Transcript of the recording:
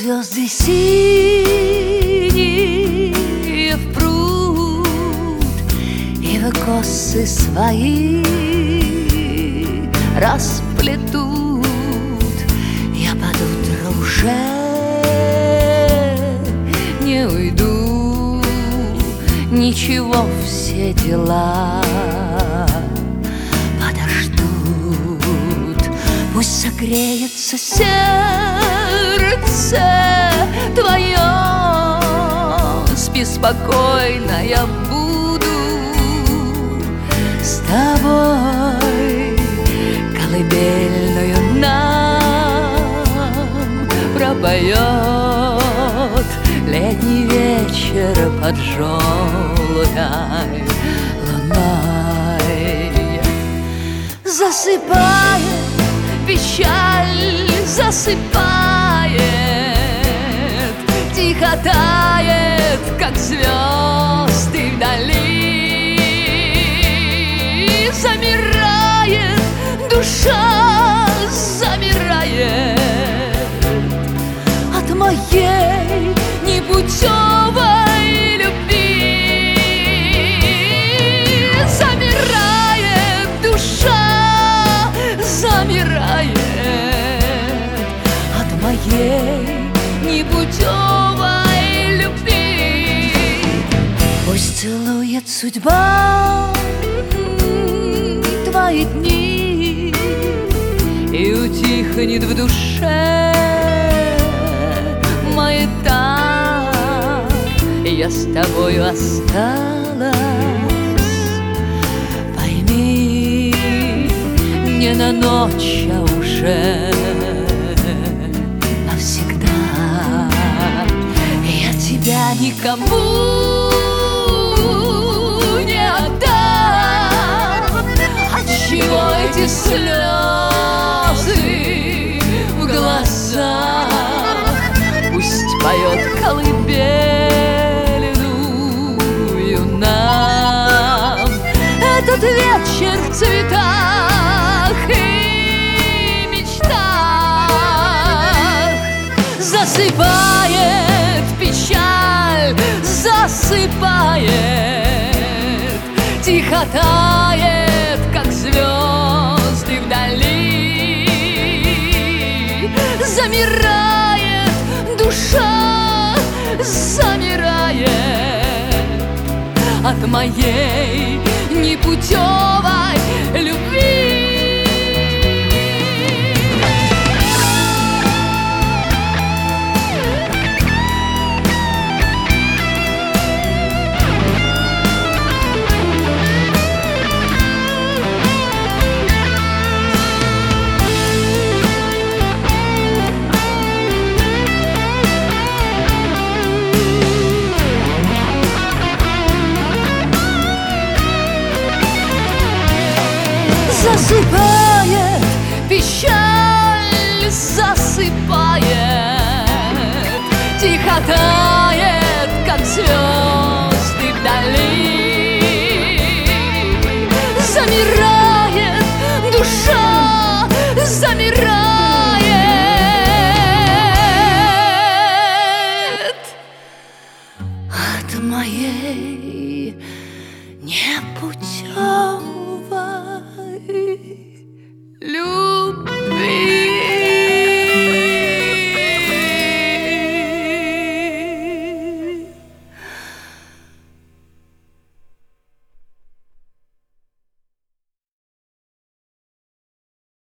Звезды синие в пруд, и в косы свои расплетут. Я под утро уже не уйду, ничего, все дела подождут. Пусть согреется сердце твое, спи спокойно, я буду с тобой. Колыбельную нам пропоет летний вечер под желтой луной. Засыпает печаль, засыпает, тихо тает, как звезды вдали. Замирает душа, замирает от моей непутевой любви. Замирает душа, замирает от моей непутевой любви. Пусть целует судьба твои дни, и утихнет в душе маята. Я с тобою осталась, пойми, не на ночь, а уже навсегда. Я тебя никому не отдам. Отчего эти слезы в глазах? Пусть поет колыбельную нам этот вечер в цветах и мечтах. Засыпает печаль, засыпает, тихо тает, как звезды вдали. Замирает душа, замирает от моей непутевой любви. Засыпает печаль, засыпает, тихо тает, как звезды вдали. Замирает душа, замирает от моей непутевой